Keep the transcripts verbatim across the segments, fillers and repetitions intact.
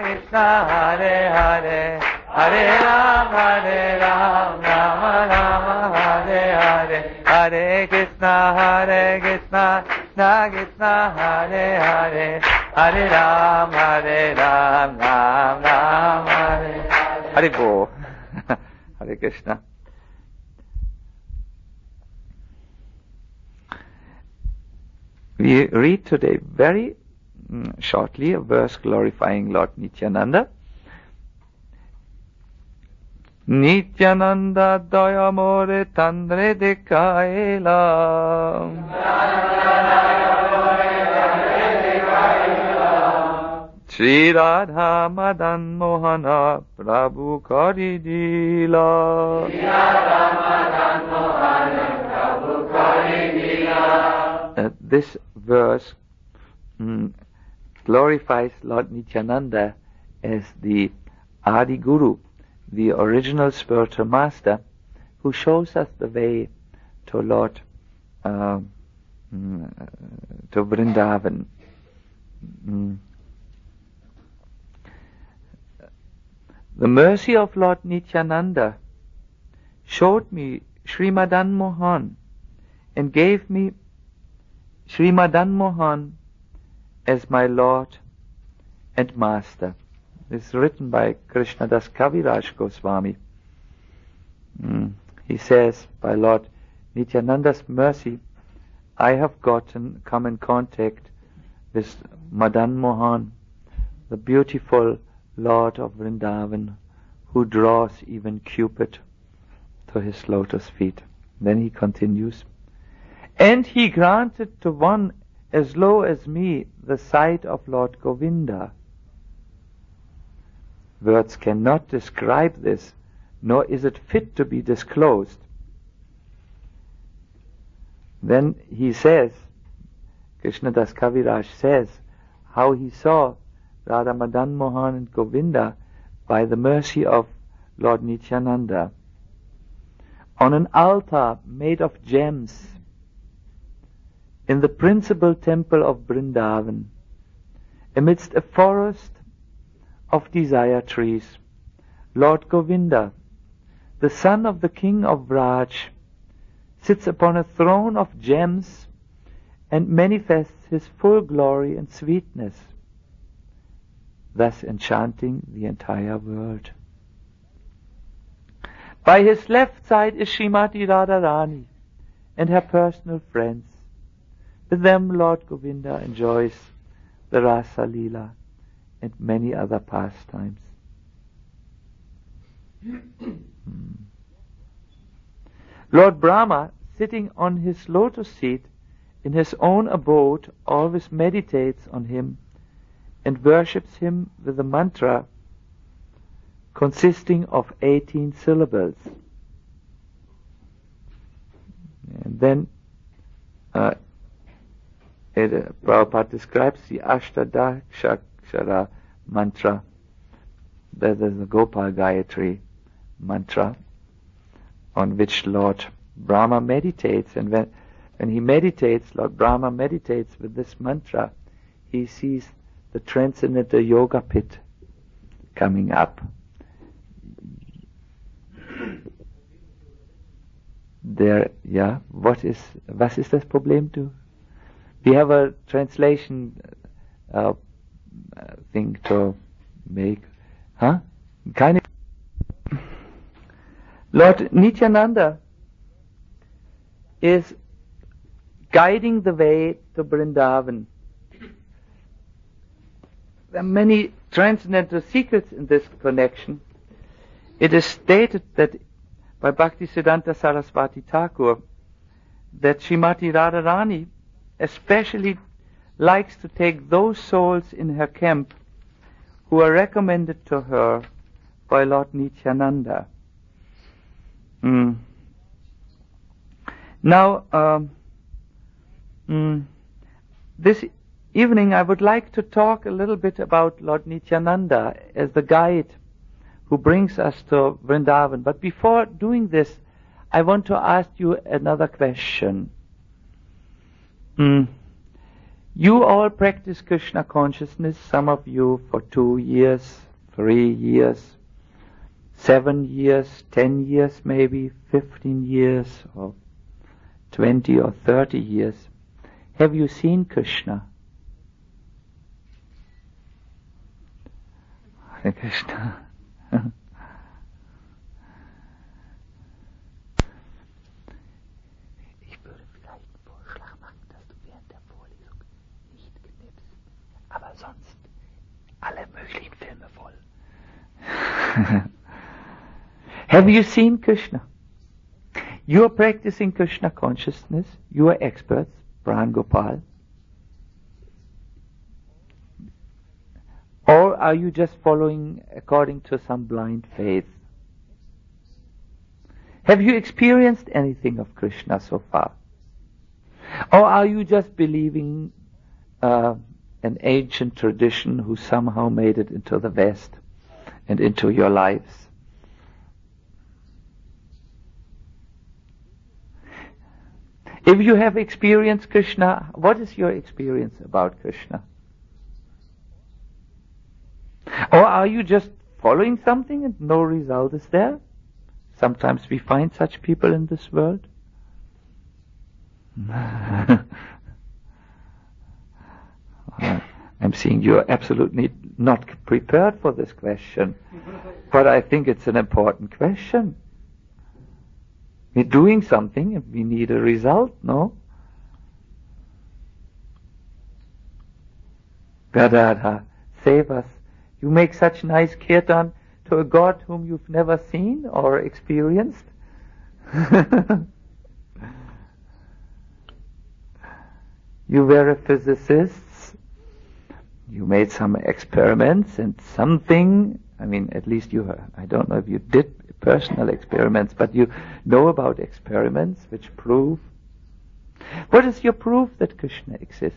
Krishna Hare Hare Hare Ram Hare Ram Rama Rama Hare Hare Hare Krishna Hare Krishna Krishna Krishna Hare Hare Hare Ram Hare Ram Ram Ram Hare Hare Hare Bo Hare Krishna. We read today very mm, shortly a verse glorifying Lord Nityananda. Nityananda daya more tandre dekaela Shri Radha Madan Mohana Prabhu Kari Dila Shri Radha Madan Mohana Prabhu Kari Dila. Uh, this verse mm, glorifies Lord Nityananda as the Adi Guru, the original spiritual master, who shows us the way to Lord, uh, mm, to Vrindavan. Mm. The mercy of Lord Nityananda showed me Sri Madan Mohan and gave me Sri Madan Mohan as my Lord and Master. This is written by Krishnadas Kaviraj Goswami. Mm. He says, by Lord Nityananda's mercy, I have gotten, come in contact with Madan Mohan, the beautiful Lord of Vrindavan, who draws even Cupid to his lotus feet. Then he continues, and he granted to one as low as me the sight of Lord Govinda. Words cannot describe this, nor is it fit to be disclosed. Then he says, Krishnadas Kaviraj says, how he saw Radha Madan Mohan and Govinda by the mercy of Lord Nityananda on an altar made of gems in the principal temple of Vrindavan, amidst a forest of desire trees. Lord Govinda, the son of the king of Vraj, sits upon a throne of gems and manifests his full glory and sweetness, thus enchanting the entire world. By his left side is Srimati Radharani and her personal friends. With them Lord Govinda enjoys the Rasa Leela and many other pastimes. hmm. Lord Brahma, sitting on his lotus seat in his own abode, always meditates on him and worships him with a mantra consisting of eighteen syllables. And then uh, it, uh, Prabhupada describes the Ashtadakshara mantra, that is the Gopal Gayatri mantra, on which Lord Brahma meditates. And when, when he meditates, Lord Brahma meditates with this mantra, he sees the transcendental yoga pit coming up. There, yeah, what is, was ist das Problem to? We have a translation uh, thing to make. Huh? Keine. Lord Nityananda is guiding the way to Vrindavan. There are many transcendental secrets in this connection. It is stated that by Bhaktisiddhanta Saraswati Thakur that Srimati Radharani especially likes to take those souls in her camp who are recommended to her by Lord Nityananda. Mm. Now, um, mm, this evening I would like to talk a little bit about Lord Nityananda as the guide who brings us to Vrindavan. But before doing this, I want to ask you another question. Mm. You all practice Krishna consciousness, some of you for two years, three years, seven years, ten years maybe, fifteen years, or twenty or thirty years. Have you seen Krishna? Hare Krishna. Ich würde vielleicht einen Vorschlag machen, dass du während der Vorlesung nicht knipst, aber sonst alle möglichen Filme voll. Have you seen Krishna? You are practicing Krishna consciousness. You are experts, Pran Gopal. Or are you just following according to some blind faith? Have you experienced anything of Krishna so far? Or are you just believing uh, an ancient tradition who somehow made it into the West and into your lives? If you have experienced Krishna, what is your experience about Krishna? Or are you just following something and no result is there? Sometimes we find such people in this world. I'm seeing you're absolutely not prepared for this question, but I think it's an important question. We're doing something and we need a result, no? Gadadha, save us. You make such nice kirtan to a God whom you've never seen or experienced. You were a physicist. You made some experiments and something, I mean, at least you, I don't know if you did personal experiments, but you know about experiments which prove. What is your proof that Krishna exists?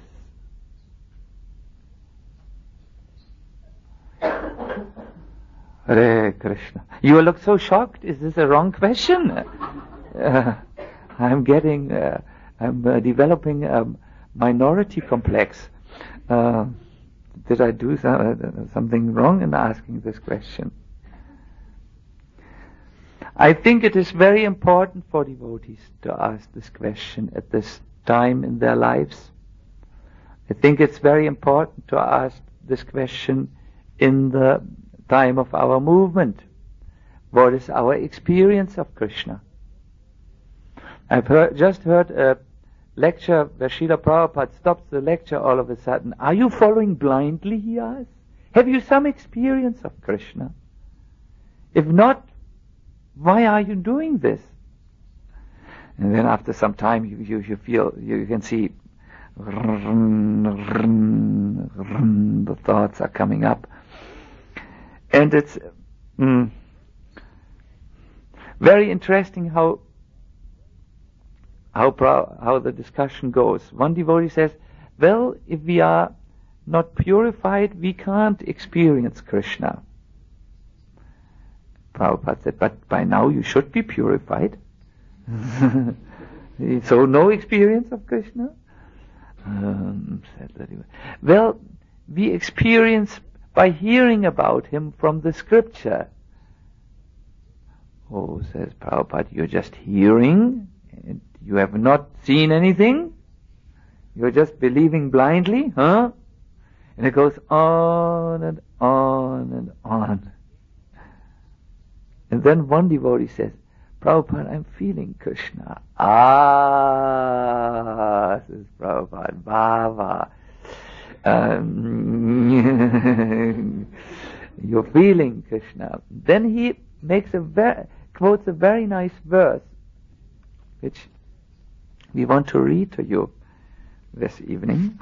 Hare Krishna. You look so shocked. Is this a wrong question? Uh, I'm getting, uh, I'm uh, developing a minority complex. Uh, did I do some, uh, something wrong in asking this question? I think it is very important for devotees to ask this question at this time in their lives. I think it's very important to ask this question in the time of our movement. What is our experience of Krishna? I've heard, just heard a lecture where Srila Prabhupada stops the lecture all of a sudden. Are you following blindly, he asks? Have you some experience of Krishna? If not, why are you doing this? And then after some time you, you, you feel, you, you can see the thoughts are coming up. And it's mm, very interesting how how pro- how the discussion goes. One devotee says, well, if we are not purified, we can't experience Krishna. Prabhupada said, but by now you should be purified. So no experience of Krishna? Um, said that he, well, we experience by hearing about him from the scripture. Oh, says Prabhupada, you're just hearing, and you have not seen anything? You're just believing blindly, huh? And it goes on and on and on. And then one devotee says, Prabhupada, I'm feeling Krishna. Ah, says Prabhupada, Bhava. Um, you're feeling Krishna. Then he makes a ver- quotes a very nice verse, which we want to read to you this evening.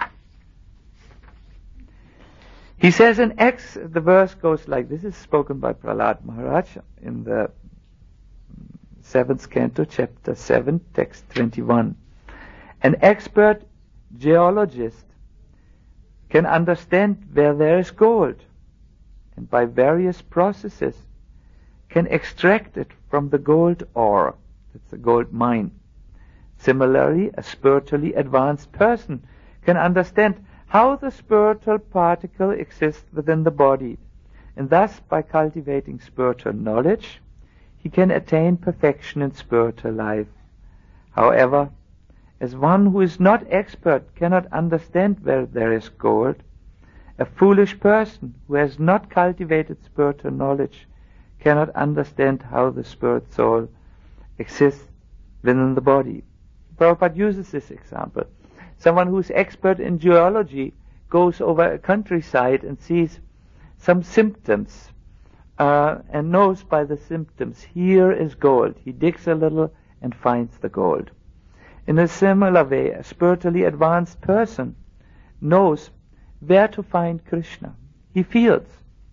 He says in X, the verse goes like this, is spoken by Prahlad Maharaj in the seventh canto, chapter seven, text twenty-one. An expert geologist can understand where there is gold, and by various processes can extract it from the gold ore. That's the gold mine. Similarly, a spiritually advanced person can understand how the spiritual particle exists within the body, and thus by cultivating spiritual knowledge, he can attain perfection in spiritual life. However, as one who is not expert cannot understand where there is gold, a foolish person who has not cultivated spiritual knowledge cannot understand how the spirit soul exists within the body. Prabhupada uses this example. Someone who is expert in geology goes over a countryside and sees some symptoms uh, and knows by the symptoms, here is gold. He digs a little and finds the gold. In a similar way, a spiritually advanced person knows where to find Krishna. He feels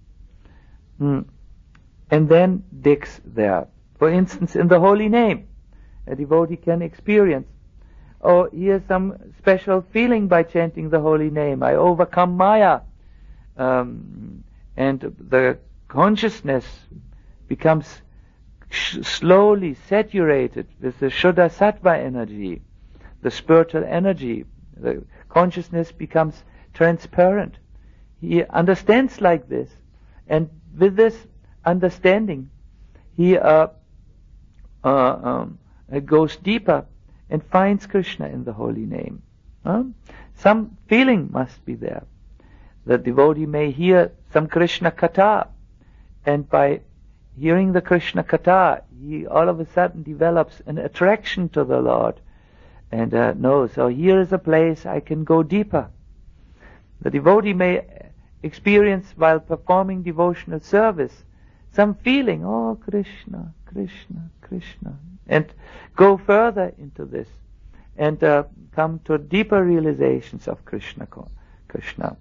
mm. and then digs there. For instance, in the holy name, a devotee can experience, oh, here's some special feeling by chanting the holy name. I overcome Maya. Um, and the consciousness becomes sh- slowly saturated with the Shuddha Sattva energy, the spiritual energy. The consciousness becomes transparent. He understands like this. And with this understanding, he uh, uh, um, goes deeper and finds Krishna in the holy name. Huh? Some feeling must be there. The devotee may hear some Krishna Katha, and by hearing the Krishna Katha, he all of a sudden develops an attraction to the Lord, and uh, knows, oh, here is a place I can go deeper. The devotee may experience while performing devotional service some feeling, oh, Krishna, Krishna, Krishna, and go further into this and uh, come to deeper realizations of Krishna. Krishna.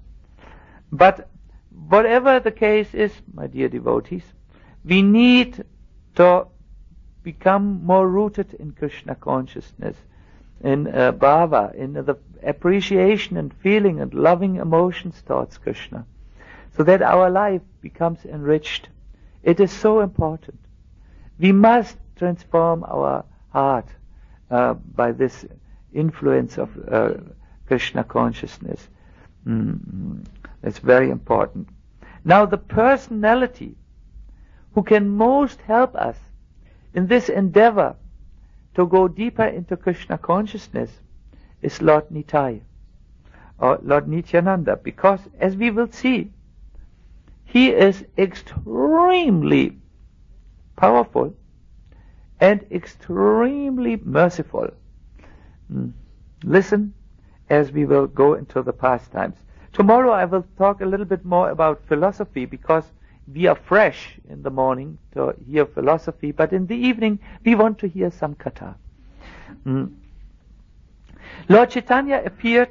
But whatever the case is, my dear devotees, we need to become more rooted in Krishna consciousness, in uh, bhava, in the appreciation and feeling and loving emotions towards Krishna, so that our life becomes enriched. It is so important. We must transform our heart uh, by this influence of uh, Krishna consciousness. Mm-hmm. That's very important. Now, the personality who can most help us in this endeavor to go deeper into Krishna consciousness is Lord Nitai, or Lord Nityananda, because, as we will see, he is extremely powerful and extremely merciful. Mm. Listen as we will go into the pastimes. Tomorrow I will talk a little bit more about philosophy, because we are fresh in the morning to hear philosophy, but in the evening we want to hear some katha. Mm. Lord Chaitanya appeared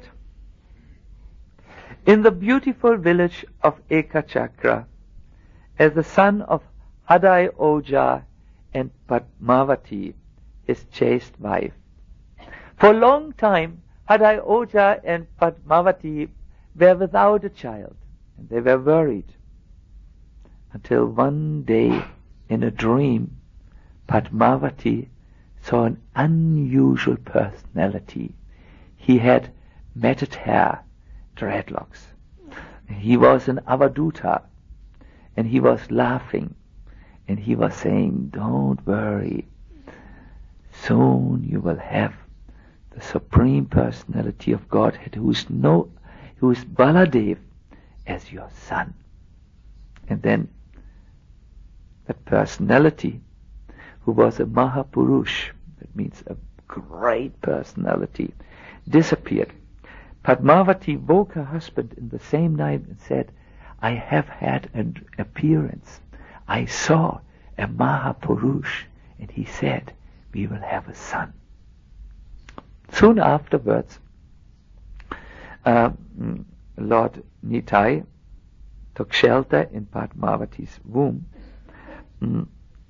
in the beautiful village of Ekachakra as the son of Hadai Oja and Padmavati, his chaste wife. For a long time, Hadai Oja and Padmavati were without a child, and they were worried. Until one day, in a dream, Padmavati saw an unusual personality. He had matted hair, dreadlocks. He was an Avaduta, and he was laughing, and he was saying, don't worry, soon you will have the Supreme Personality of Godhead, who is no, who is Baladev, as your son. And then that personality, who was a Mahapurush, that means a great personality, disappeared. Padmavati woke her husband in the same night and said, I have had an appearance. I saw a Mahapurush, and he said, we will have a son. Soon afterwards, uh, Lord Nitai took shelter in Padmavati's womb. Mm.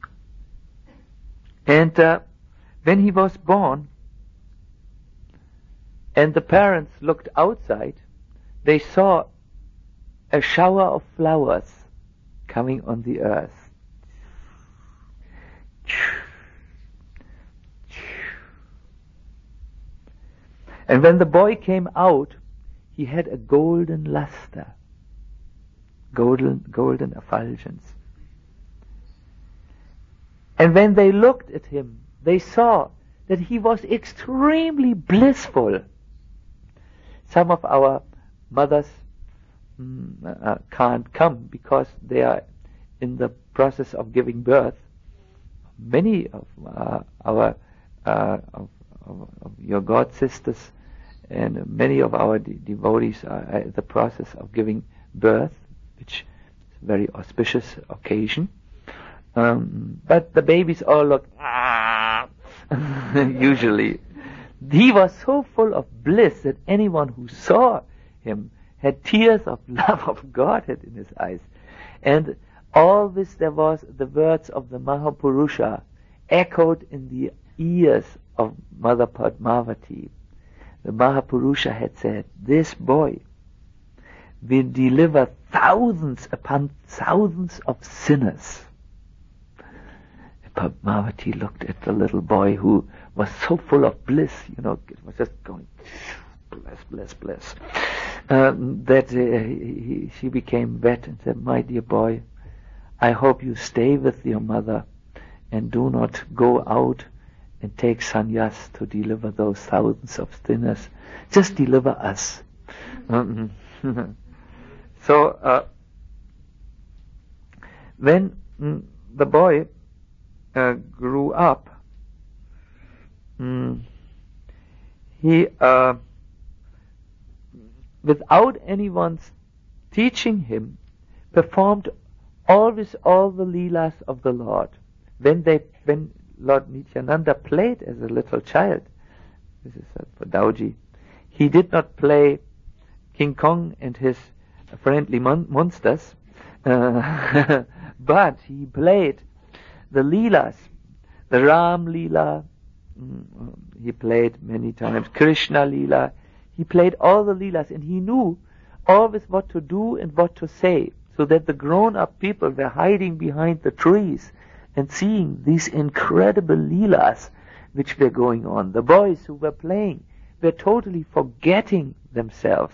And uh, when he was born, and the parents looked outside, they saw a shower of flowers coming on the earth. And when the boy came out, he had a golden luster, golden, golden effulgence. And when they looked at him, they saw that he was extremely blissful. Some of our mothers mm, uh, can't come because they are in the process of giving birth. Many of uh, our uh, of, of, of your god sisters and many of our de- devotees are at the process of giving birth, which is a very auspicious occasion. Um, but the babies all look ah, usually. He was so full of bliss that anyone who saw him had tears of love of Godhead in his eyes. And always there was the words of the Mahapurusha echoed in the ears of Mother Padmavati. The Mahapurusha had said, this boy will deliver thousands upon thousands of sinners. Padmavati looked at the little boy who was so full of bliss, you know, it was just going, bless, bless, bless, um, that uh, he, she became wet and said, my dear boy, I hope you stay with your mother and do not go out and take sannyas to deliver those thousands of sinners. Just deliver us. Um, so, uh, when mm, the boy uh, grew up, mm, he, uh, without anyone's teaching him, performed always all the leelas of the Lord. When they, when Lord Nityananda played as a little child, this is for Dauji, he did not play King Kong and his friendly mon- monsters, uh, but he played the leelas, the Ram Leela, mm, he played many times, Krishna Leela, he played all the leelas, and he knew always what to do and what to say, so that the grown-up people were hiding behind the trees and seeing these incredible leelas which were going on. The boys who were playing were totally forgetting themselves.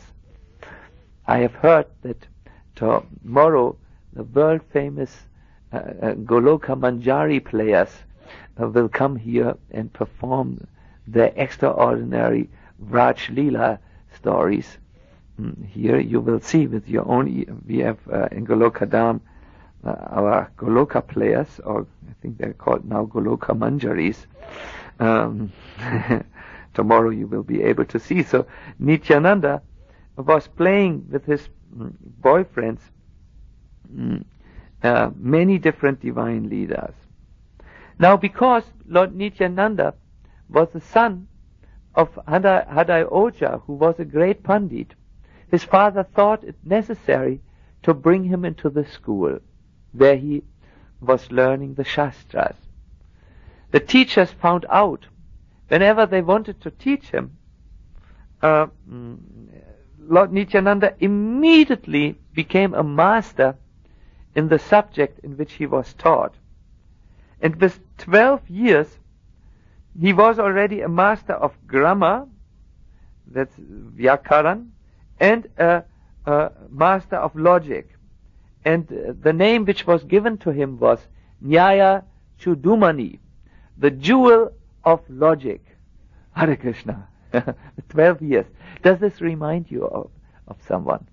I have heard that tomorrow the world-famous uh, uh, Goloka Manjari players uh, will come here and perform their extraordinary Vraj Leela stories. Mm, here you will see with your own, e- we have uh, in Goloka Dham uh, our Goloka players, or I think they're called now Goloka Manjaris. Um, tomorrow you will be able to see. So Nityananda was playing with his mm, boyfriends mm, uh, many different divine leaders. Now, because Lord Nityananda was the son of Hadai, Hadai Oja, who was a great Pandit, his father thought it necessary to bring him into the school where he was learning the Shastras. The teachers found out whenever they wanted to teach him, uh, Lord Nityananda immediately became a master in the subject in which he was taught. And with twelve years, he was already a master of grammar, that's Vyakaran, and a, a master of logic. And uh, the name which was given to him was Nyaya Chudumani, the jewel of logic. Hare Krishna. twelve years. Does this remind you of, of someone?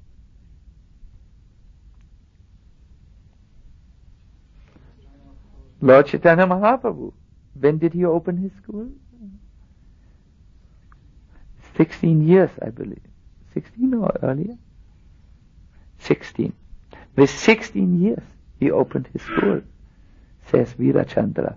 Lord Chaitanya Mahaprabhu. When did he open his school? Sixteen years, I believe. Sixteen or earlier? Sixteen. With sixteen years, he opened his school, says Veerachandra.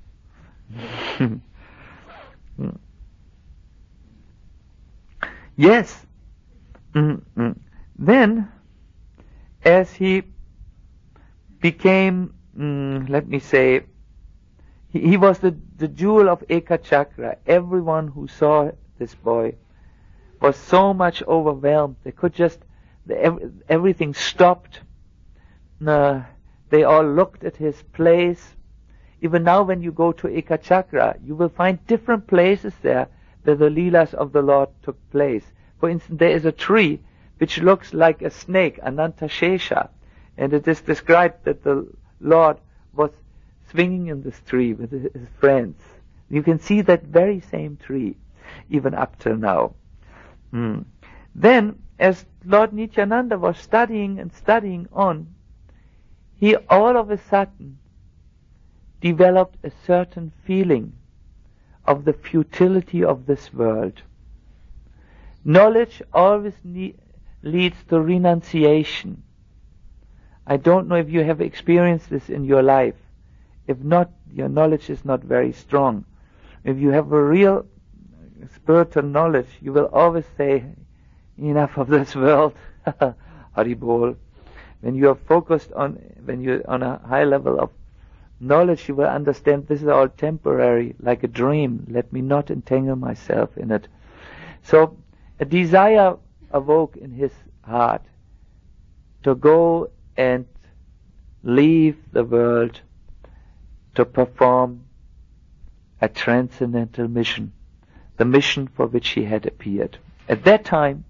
Yes. Mm-hmm. Then, as he became, mm, let me say, he, he was the, the jewel of Eka Chakra. Everyone who saw this boy was so much overwhelmed. They could just, the, every, everything stopped. Uh, they all looked at his place. Even now when you go to Eka Chakra, you will find different places there where the Leelas of the Lord took place. For instance, there is a tree which looks like a snake, Anantashesha, and it is described that the Lord was swinging in this tree with his friends. You can see that very same tree, even up till now. Mm. Then, as Lord Nityananda was studying and studying on, he all of a sudden developed a certain feeling of the futility of this world. Knowledge always ne- leads to renunciation. I don't know if you have experienced this in your life. If not, your knowledge is not very strong. If you have a real spiritual knowledge, you will always say, enough of this world. Haribol. When you are focused on, when you're on a high level of knowledge, you will understand this is all temporary, like a dream. Let me not entangle myself in it. So, a desire awoke in his heart to go and leave the world to perform a transcendental mission, the mission for which he had appeared. At that time,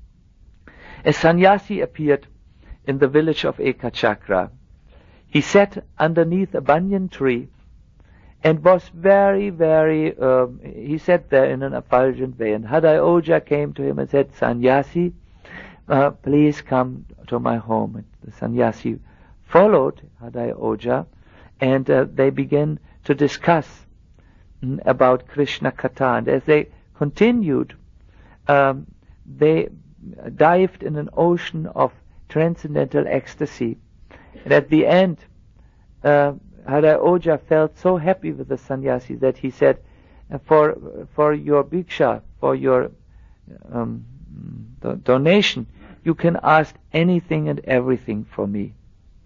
a sannyasi appeared in the village of Ekachakra. He sat underneath a banyan tree and was very, very, um, he sat there in an effulgent way. And Hadai Oja came to him and said, Sannyasi, uh, please come to my home. And the sannyasi followed Hadai Oja, and uh, they began to discuss mm, about Krishna Katha. And as they continued, um, they dived in an ocean of transcendental ecstasy. And at the end, uh, Hadai Oja felt so happy with the sannyasi that he said, for for your bhiksha, for your um, do- donation, you can ask anything and everything for me.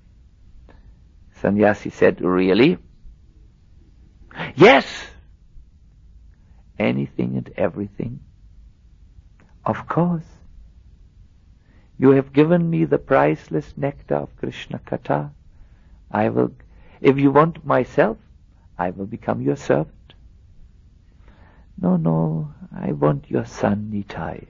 Sannyasi said, really? Yes! Anything and everything. Of course. You have given me the priceless nectar of Krishna Katha. I will, if you want myself, I will become your servant. No, no, I want your son Nitai.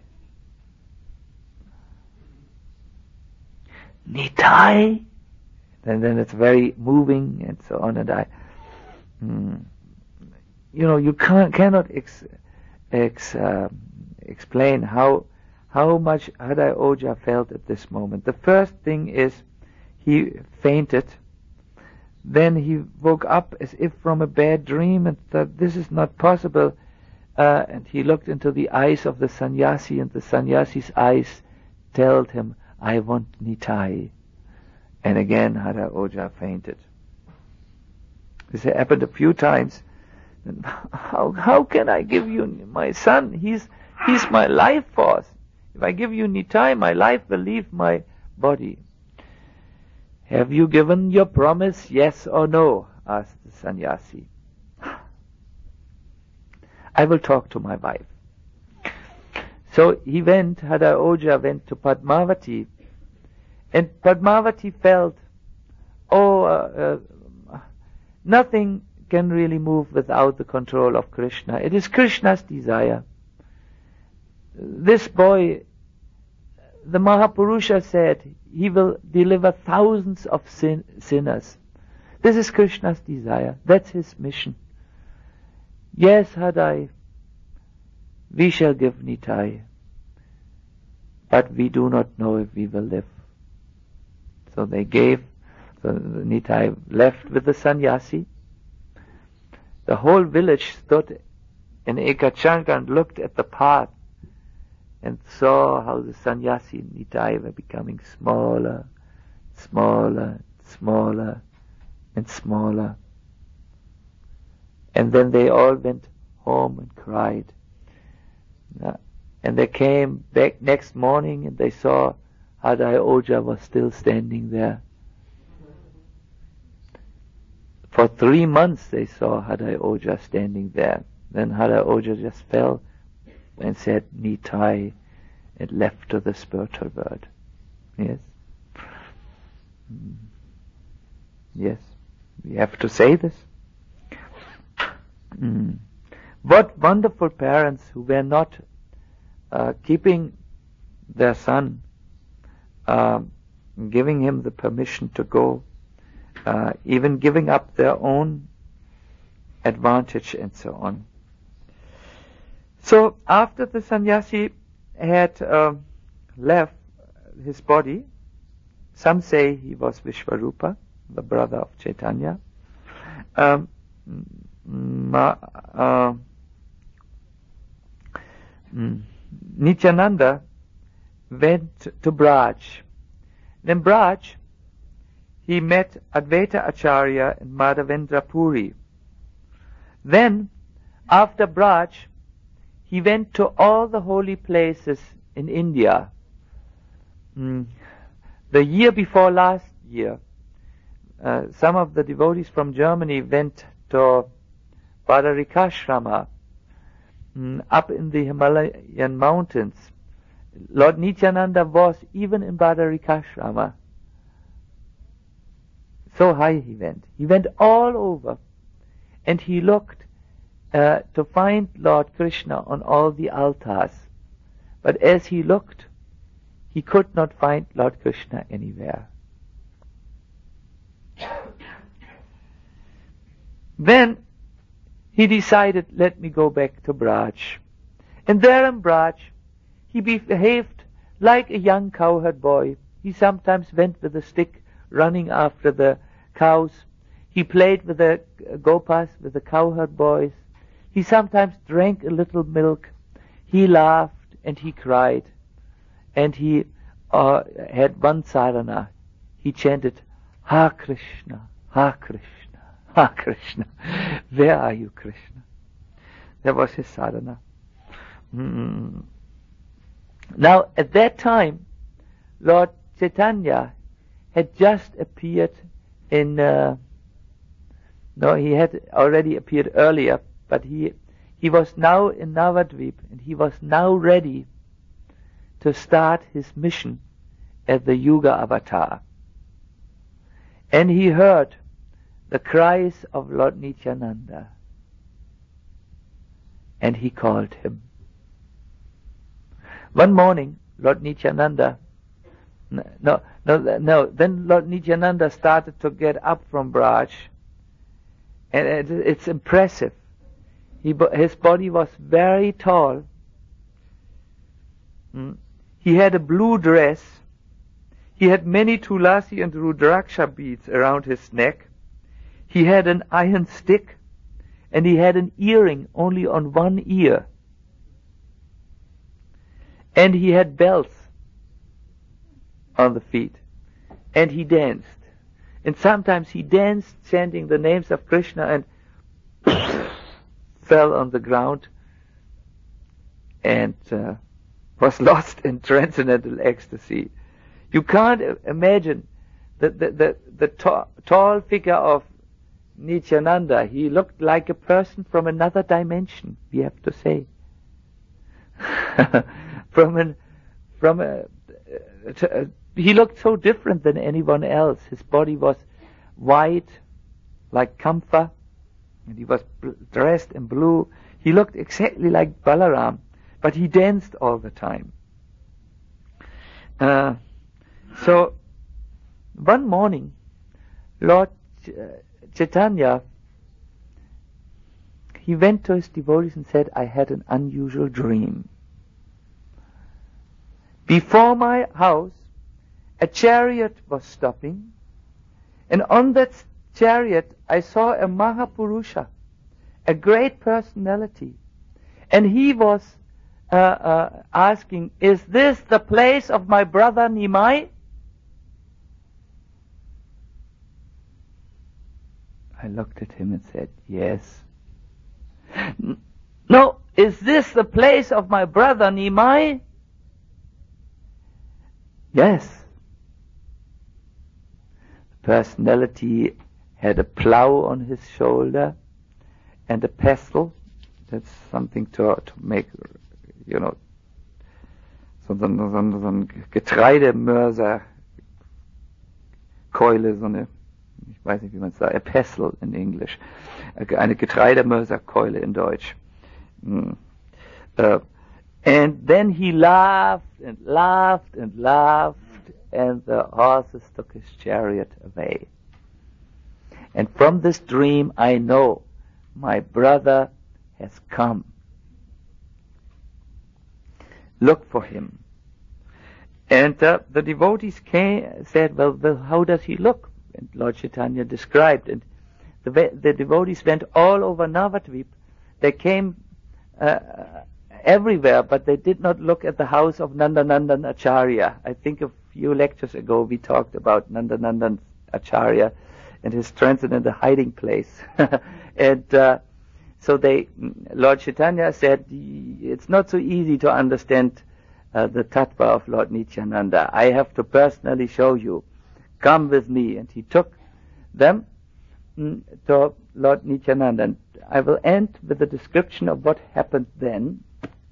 Nitai? And then it's very moving and so on. And I, mm, you know, you can't, cannot ex, ex, uh, explain how how much Hadai Oja felt at this moment. The first thing is he fainted. Then he woke up as if from a bad dream and thought, this is not possible. Uh, and he looked into the eyes of the sannyasi, and the sannyasi's eyes told him, I want Nitai. And again Hadai Oja fainted. This happened a few times. How how can I give you my son? He's he's my life force. If I give you Nitai, my life will leave my body. Have you given your promise, yes or no? Asked the sannyasi. I will talk to my wife. So he went, Hadai Oja went to Padmavati, and Padmavati felt, oh, uh, uh, nothing can really move without the control of Krishna. It is Krishna's desire. This boy, the Mahapurusha said, he will deliver thousands of sin- sinners. This is Krishna's desire. That's his mission. Yes, Hadai, we shall give Nitai, but we do not know if we will live. So they gave, so Nitai left with the sannyasi. The whole village stood in Ekachakra and looked at the path and saw how the sannyasi and Nitai were becoming smaller, smaller, smaller, and smaller. And then they all went home and cried. And they came back next morning and they saw Hadai Oja was still standing there. For three months they saw Hadai Oja standing there. Then Hadai Oja just fell and said, Nitai, and left to the spiritual world. Yes. Mm. Yes. We have to say this. Mm. What wonderful parents who were not uh, keeping their son, uh, giving him the permission to go, uh, even giving up their own advantage and so on. So after the sannyasi had uh, left his body, some say he was Vishvarupa, the brother of Chaitanya. Um, ma, uh, Nityananda went to Braj. In Braj, he met Advaita Acharya and Madhavendra Puri. Then, after Braj, he went to all the holy places in India. Mm. The year before last year, uh, some of the devotees from Germany went to Badarikashrama, mm, up in the Himalayan mountains. Lord Nityananda was even in Badarikashrama. So high he went. He went all over, and he looked uh, to find Lord Krishna on all the altars. But as he looked, he could not find Lord Krishna anywhere. Then he decided, let me go back to Braj. And there in Braj, he behaved like a young cowherd boy. He sometimes went with a stick running after the cows. He played with the gopas, with the cowherd boys. He sometimes drank a little milk. He laughed and he cried. And he uh, had one sadhana. He chanted, Ha Krishna, Ha Krishna, Ha Krishna. Where are you, Krishna? That was his sadhana. Mm. Now, at that time, Lord Chaitanya had just appeared in, uh, no, he had already appeared earlier, but he, he was now in Navadvip, and he was now ready to start his mission as the Yuga Avatar. And he heard the cries of Lord Nityananda, and he called him. One morning, Lord Nityananda, no, no, no, then Lord Nityananda started to get up from Braj, and it, it's impressive. He, his body was very tall. He had a blue dress. He had many tulasi and rudraksha beads around his neck. He had an iron stick, and he had an earring only on one ear. And he had bells on the feet. And he danced. And sometimes he danced chanting the names of Krishna and fell on the ground and uh, was lost in transcendental ecstasy. You can't imagine the, the, the, the tall, tall figure of Nityananda. He looked like a person from another dimension, we have to say. from an, from a, uh, he looked so different than anyone else. His body was white, like camphor, and he was dressed in blue. He looked exactly like Balaram, but he danced all the time. Uh, so, one morning, Lord Ch- Chaitanya, he went to his devotees and said, I had an unusual dream. Before my house, a chariot was stopping, and on that chariot I saw a Mahapurusha, a great personality, and he was uh, uh, asking, is this the place of my brother Nimai? I looked at him and said, yes. No, is this the place of my brother Nimai? Yes. The personality had a plow on his shoulder and a pestle. That's something to, to make, you know, so, so, so, so ein Getreidemörser, Keule, so eine, ich weiß nicht, wie man es sagt, a pestle in English, eine Getreidemörserkeule in Deutsch. Mm. Uh, And then he laughed and laughed and laughed, and the horses took his chariot away. And from this dream I know my brother has come. Look for him. And uh, the devotees came, said, well, well, how does he look? And Lord Chaitanya described. And the, the devotees went all over Navadvip. They came uh, everywhere, but they did not look at the house of Nandanandan Acharya. I think a few lectures ago we talked about Nandanandan Acharya and his transcendental hiding place. and uh, so they, Lord Chaitanya said, it's not so easy to understand uh, the tattva of Lord Nityananda. I have to personally show you. Come with me. And he took them mm, to Lord Nityananda. And I will end with a description of what happened then.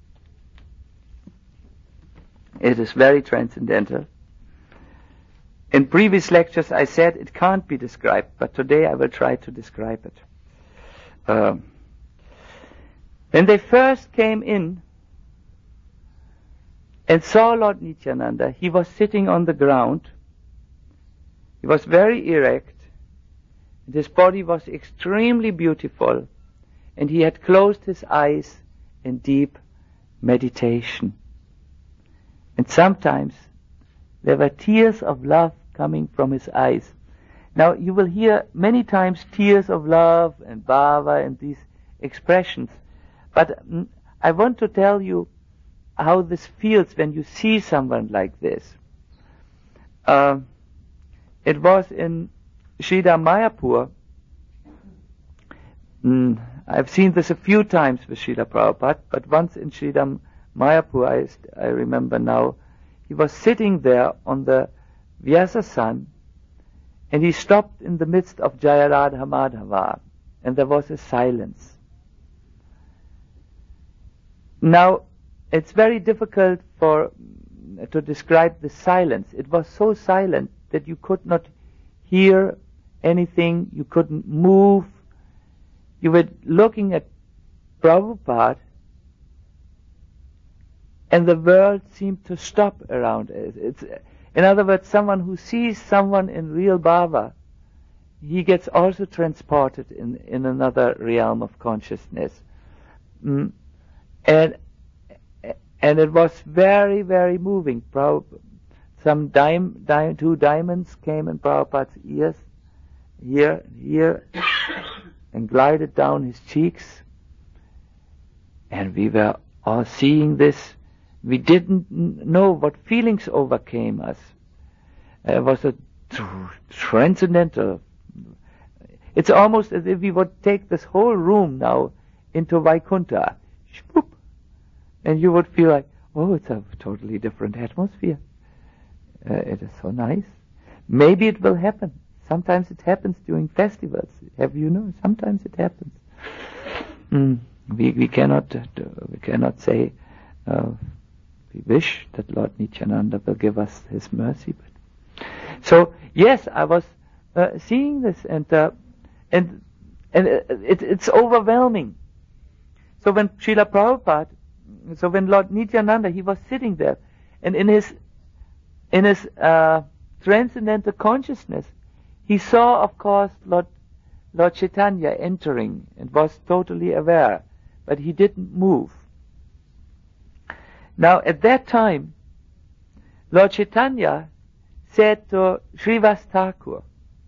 It is very transcendental. In previous lectures I said it can't be described, but today I will try to describe it. Um, when they first came in and saw Lord Nityananda, he was sitting on the ground. He was very erect, and his body was extremely beautiful, and he had closed his eyes in deep meditation. And sometimes there were tears of love coming from his eyes. Now you will hear many times tears of love and bhava and these expressions. But mm, I want to tell you how this feels when you see someone like this. Uh, it was in Sridham Mayapur. Mm, I've seen this a few times with Srila Prabhupada, but once in Sridham Mayapur, I, I remember now, he was sitting there on the Vyasasan, and he stopped in the midst of Jayaradha Madhava, and there was a silence. Now, it's very difficult for to describe the silence. It was so silent that you could not hear anything, you couldn't move. You were looking at Prabhupada, and the world seemed to stop around it. It's, in other words, someone who sees someone in real bhava, he gets also transported in, in another realm of consciousness. Mm. And and it was very, very moving. Prabhupada, some dime, dime, two diamonds came in Prabhupada's ears, here, here, and glided down his cheeks. And we were all seeing this. We didn't know what feelings overcame us. It was a tr- transcendental. It's almost as if we would take this whole room now into Vaikuntha. Shpoop. And you would feel like, oh, it's a totally different atmosphere. Uh, it is so nice. Maybe it will happen. Sometimes it happens during festivals. Have you know? Sometimes it happens. Mm. We we cannot uh, we cannot say. Uh, We wish that Lord Nityananda will give us his mercy. But so yes, I was uh, seeing this, and uh, and and it, it's overwhelming. So when Srila Prabhupada, so when Lord Nityananda, he was sitting there, and in his in his uh, transcendental consciousness, he saw, of course, Lord Lord Chaitanya entering, and was totally aware, but he didn't move. Now, at that time, Lord Chaitanya said to Srivas Thakur,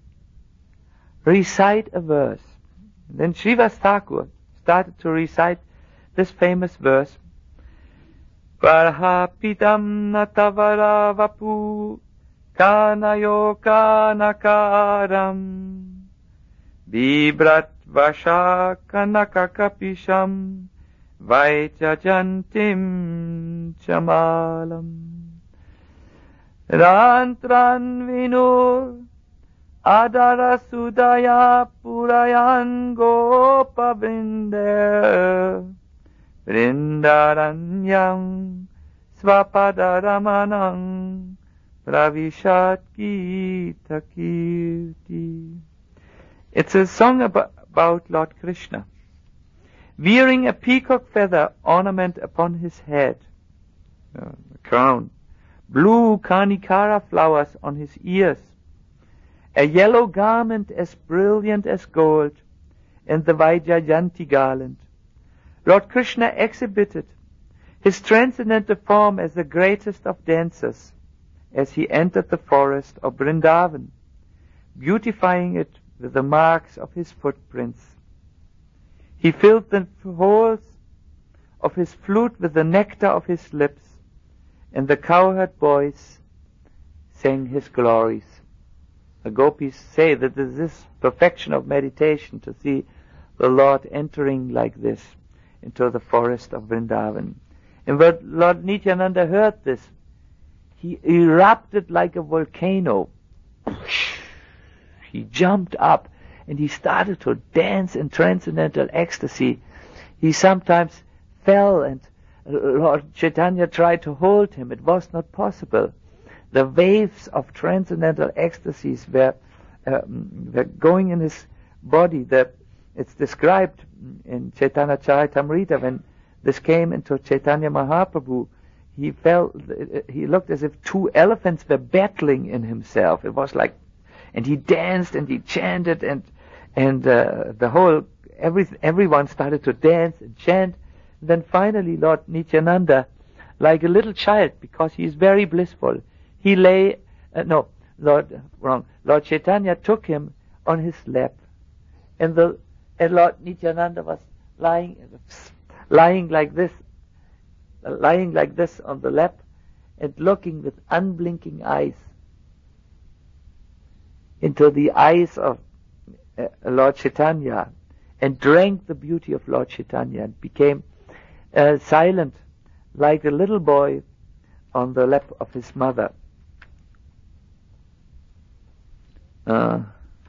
recite a verse. And then Srivas Thakur started to recite this famous verse, Varhapitam natavara vapu kanayo kanakaram vibrat vasha kanakakapisham Vaichajantim chamalam Rantran vinur Adara sudaya purayan gopa vrinder Vrindaranyam svapadaramanam pravishat gita kirti. It's a song about, about Lord Krishna, wearing a peacock feather ornament upon his head, uh, crown, blue Karnikara flowers on his ears, a yellow garment as brilliant as gold, and the Vaijayanti garland. Lord Krishna exhibited his transcendental form as the greatest of dancers as he entered the forest of Vrindavan, beautifying it with the marks of his footprints. He filled the holes of his flute with the nectar of his lips, and the cowherd boys sang his glories. The gopis say that this is perfection of meditation, to see the Lord entering like this into the forest of Vrindavan. And when Lord Nityananda heard this, he erupted like a volcano. He jumped up and he started to dance in transcendental ecstasy. He sometimes fell, and Lord Chaitanya tried to hold him. It was not possible. The waves of transcendental ecstasies were, um, were going in his body. The, it's described in Chaitanya Charitamrita when this came into Chaitanya Mahaprabhu. He felt, he looked as if two elephants were battling in himself. It was like, and he danced and he chanted, and and uh, the whole every everyone started to dance and chant. And then finally, Lord Nityananda, like a little child, because he is very blissful, he lay. Uh, no, Lord wrong. Lord Chaitanya took him on his lap, and the and Lord Nityananda was lying lying like this. lying like this on the lap and looking with unblinking eyes into the eyes of uh, Lord Chaitanya, and drank the beauty of Lord Chaitanya, and became uh, silent like a little boy on the lap of his mother. Uh,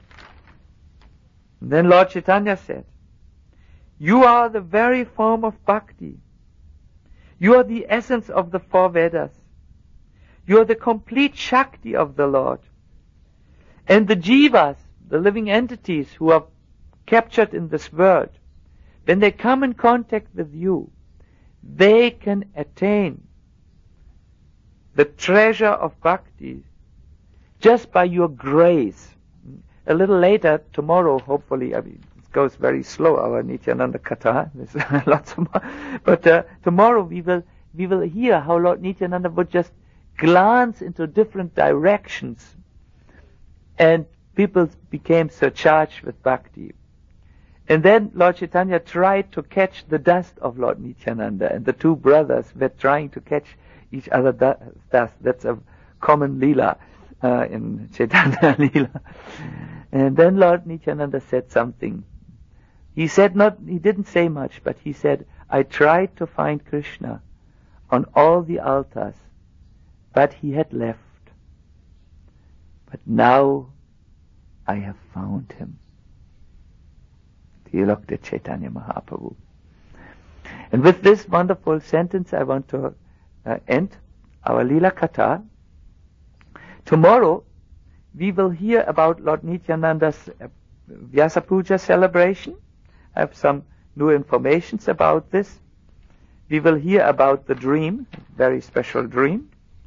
then Lord Chaitanya said, "You are the very form of bhakti. You are the essence of the four Vedas. You are the complete Shakti of the Lord. And the jivas, the living entities who are captured in this world, when they come in contact with you, they can attain the treasure of bhakti just by your grace." A little later, tomorrow, hopefully, I mean, it goes very slow, our Nityananda Katha, there's lots more, but uh, tomorrow we will we will hear how Lord Nityananda would just glance into different directions, and people became surcharged with bhakti. And then Lord Chaitanya tried to catch the dust of Lord Nityananda, and the two brothers were trying to catch each other dust. That's a common lila uh, in Chaitanya lila. And then Lord Nityananda said something. He said not, he didn't say much, but he said, "I tried to find Krishna on all the altars, but he had left. But now I have found him." He looked at Chaitanya Mahaprabhu. And with this wonderful sentence, I want to uh, end our Leela Katha. Tomorrow, we will hear about Lord Nityananda's uh, Vyasa Puja celebration. I have some new informations about this. We will hear about the dream, very special dream.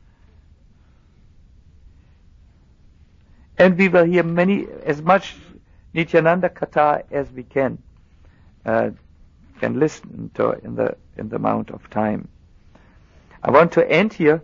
And we will hear many, as much Nityananda Katha as we can, uh, can listen to in the in the amount of time. I want to end here,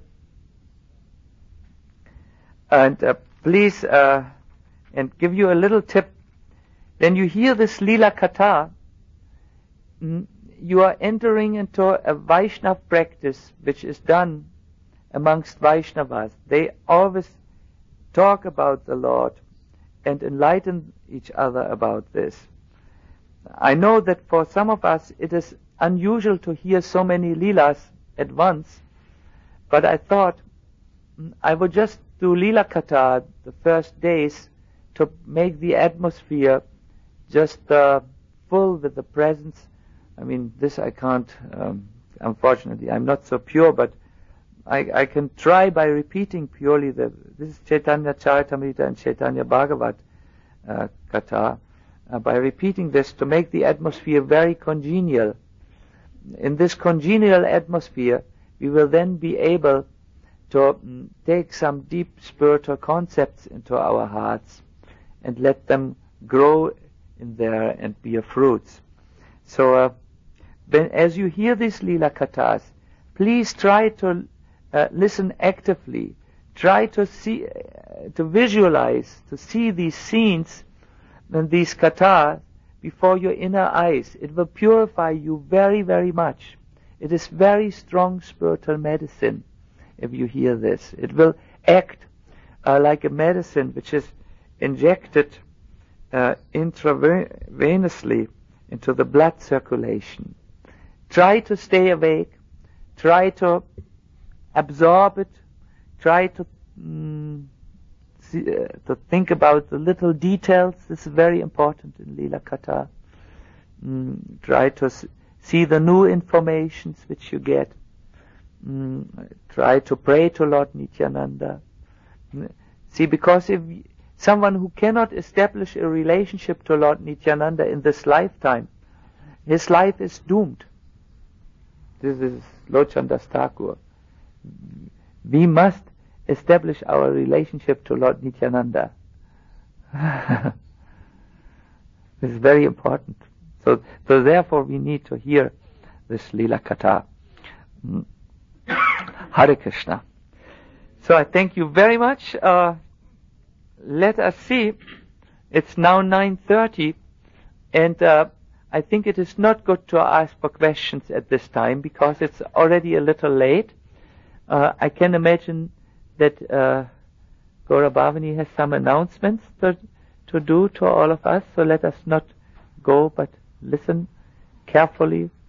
and uh, please, uh, and give you a little tip. When you hear this Leela Katha, you are entering into a Vaishnava practice which is done amongst Vaishnavas. They always talk about the Lord and enlighten each other about this. I know that for some of us it is unusual to hear so many Leelas at once, but I thought I would just do Leela Katha the first days to make the atmosphere just uh, full with the presence. I mean, this I can't, um, unfortunately, I'm not so pure, but I, I can try by repeating purely the, this is Chaitanya Charitamrita and Chaitanya Bhagavat uh, Katha, uh, by repeating this to make the atmosphere very congenial. In this congenial atmosphere, we will then be able to mm, take some deep spiritual concepts into our hearts and let them grow in there and bear fruits. So uh, when, as you hear these Leela Kathas, please try to uh, listen actively. Try to see, uh, to visualize, to see these scenes and these kathas before your inner eyes. It will purify you very, very much. It is very strong spiritual medicine if you hear this. It will act uh, like a medicine which is injected uh, intravenously into the blood circulation. Try to stay awake. Try to absorb it. Try to mm, see, uh, to think about the little details. This is very important in Leela Katha. Mm, try to s- see the new informations which you get. Mm, try to pray to Lord Nityananda. Mm, see, because if someone who cannot establish a relationship to Lord Nityananda in this lifetime, his life is doomed. This is Lord Chandas Thakur. We must establish our relationship to Lord Nityananda. This is very important. So, so therefore we need to hear this Leela Katha. Mm. Hare Krishna. So I thank you very much. Uh, let us see. It's now nine thirty, and uh, I think it is not good to ask for questions at this time because it's already a little late. Uh, I can imagine that uh, Gaura Bhavani has some announcements to, to do to all of us, so let us not go but listen carefully